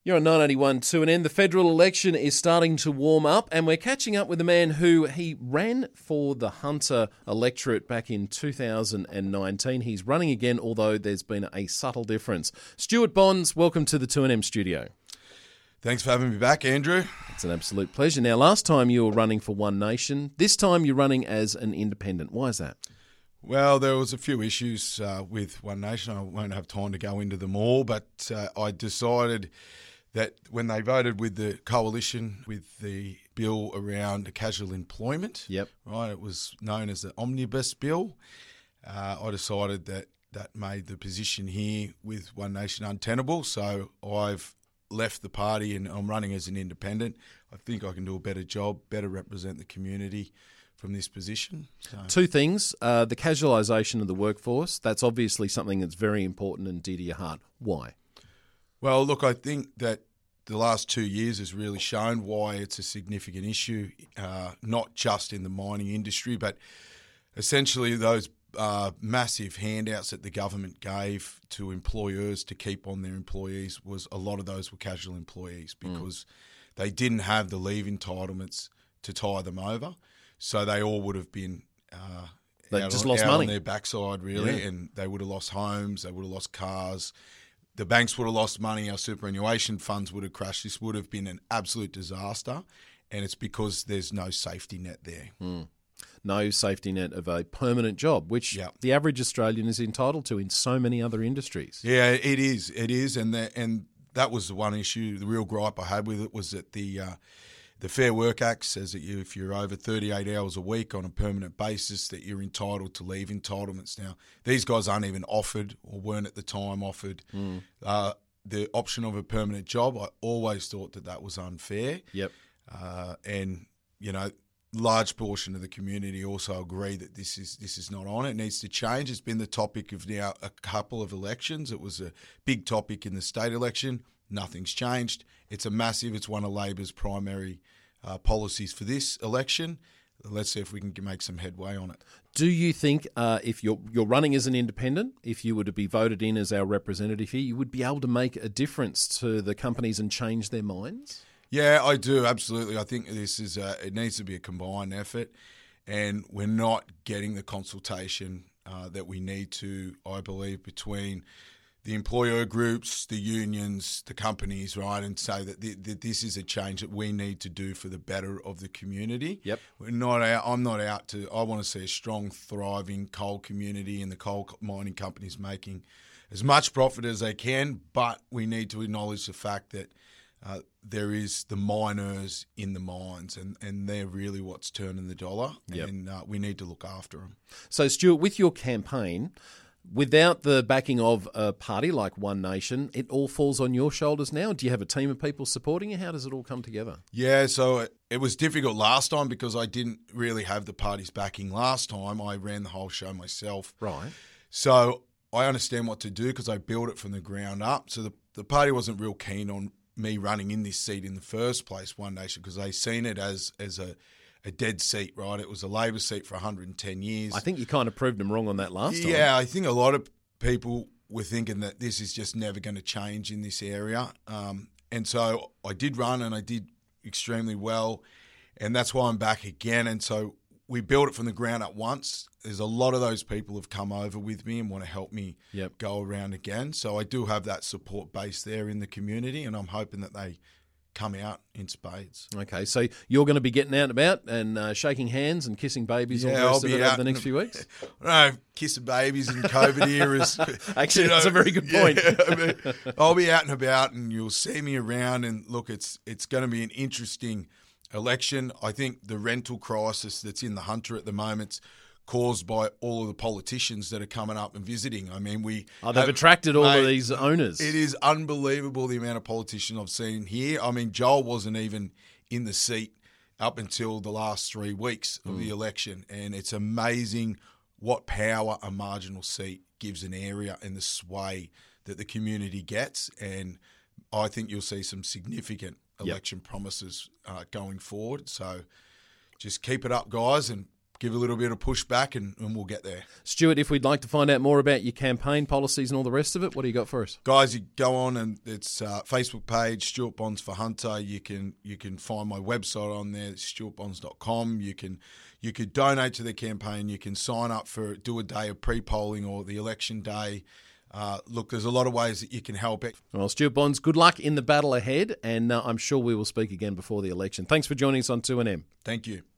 You're on 981 to an end. The federal election is starting to warm up, and we're catching up with a man who he ran for the Hunter electorate back in 2019. He's running again, although there's been a subtle difference. Stuart Bonds, welcome to the 2NM studio. Thanks for having me back, Andrew. It's an absolute pleasure. Now, last time you were running for One Nation. This time you're running as an independent. Why is that? Well, there was a few issues with One Nation. I won't have time to go into them all, but I decided that when they voted with the coalition with the bill around casual employment, right, it was known as the Omnibus Bill, I decided that made the position here with One Nation untenable. So I've left the party and I'm running as an independent. I think I can do a better job, better represent the community from this position. So. Two things. The casualisation of the workforce, that's obviously something that's very important and dear to your heart. Why? Well, look, I think that the last 2 years has really shown why it's a significant issue, not just in the mining industry, but essentially those massive handouts that the government gave to employers to keep on their employees, was a lot of those were casual employees because they didn't have the leave entitlements to tie them over. So they all would have been lost money on their backside, really, and they would have lost homes, they would have lost cars. The banks would have lost money, our superannuation funds would have crashed. This would have been an absolute disaster, and it's because there's no safety net there. No safety net of a permanent job, which the average Australian is entitled to in so many other industries. Yeah, it is. It is, and that was the one issue. The real gripe I had with it was that the Fair Work Act says that if you're over 38 hours a week on a permanent basis, that you're entitled to leave entitlements. Now, these guys aren't even offered or weren't at the time offered the option of a permanent job. I always thought that was unfair. And, you know, large portion of the community also agree that this is not on. It needs to change. It's been the topic of now a couple of elections. It was a big topic in the state election. Nothing's changed. It's one of Labor's primary policies for this election. Let's see if we can make some headway on it. Do you think if you're running as an independent, if you were to be voted in as our representative here, you would be able to make a difference to the companies and change their minds? Yeah, I do, absolutely. I think this is it needs to be a combined effort, and we're not getting the consultation that we need to, I believe, between the employer groups, the unions, the companies, right, and say that this is a change that we need to do for the better of the community. I'm not out to. I want to see a strong, thriving coal community and the coal mining companies making as much profit as they can, but we need to acknowledge the fact that there is the miners in the mines, and they're really what's turning the dollar, and we need to look after them. So, Stuart, with your campaign, without the backing of a party like One Nation, it all falls on your shoulders now. Do you have a team of people supporting you? How does it all come together? Yeah, so it was difficult last time because I didn't really have the party's backing last time. I ran the whole show myself. Right. So I understand what to do because I built it from the ground up. So the party wasn't real keen on me running in this seat in the first place, One Nation, because they seen it as a dead seat, right? It was a Labor seat for 110 years. I think you kind of proved them wrong on that last time. Yeah, I think a lot of people were thinking that this is just never going to change in this area. And so I did run and I did extremely well, and that's why I'm back again. And so we built it from the ground up once. There's a lot of those people have come over with me and want to help me go around again. So I do have that support base there in the community, and I'm hoping that they come out in spades. Okay, so you're going to be getting out and about and shaking hands and kissing babies all the rest of it over the next few weeks? No, kissing babies in COVID eras. Actually, that's a very good point. Yeah, I'll be out and about and you'll see me around, and look, it's going to be an interesting election. I think the rental crisis that's in the Hunter at the moment's caused by all of the politicians that are coming up and visiting. I mean, they've attracted all of these owners. It is unbelievable the amount of politicians I've seen here. I mean, Joel wasn't even in the seat up until the last 3 weeks of the election, and it's amazing what power a marginal seat gives an area and the sway that the community gets. And I think you'll see some significant election promises going forward. So just keep it up, guys, and give a little bit of pushback, and we'll get there. Stuart, if we'd like to find out more about your campaign policies and all the rest of it, what do you got for us? Guys, you go on and it's Facebook page, Stuart Bonds for Hunter. You can find my website on there, stuartbonds.com. You could donate to the campaign. You can sign up for do a day of pre-polling or the election day. Look, there's a lot of ways that you can help it. Well, Stuart Bonds, good luck in the battle ahead, and I'm sure we will speak again before the election. Thanks for joining us on 2NM. Thank you.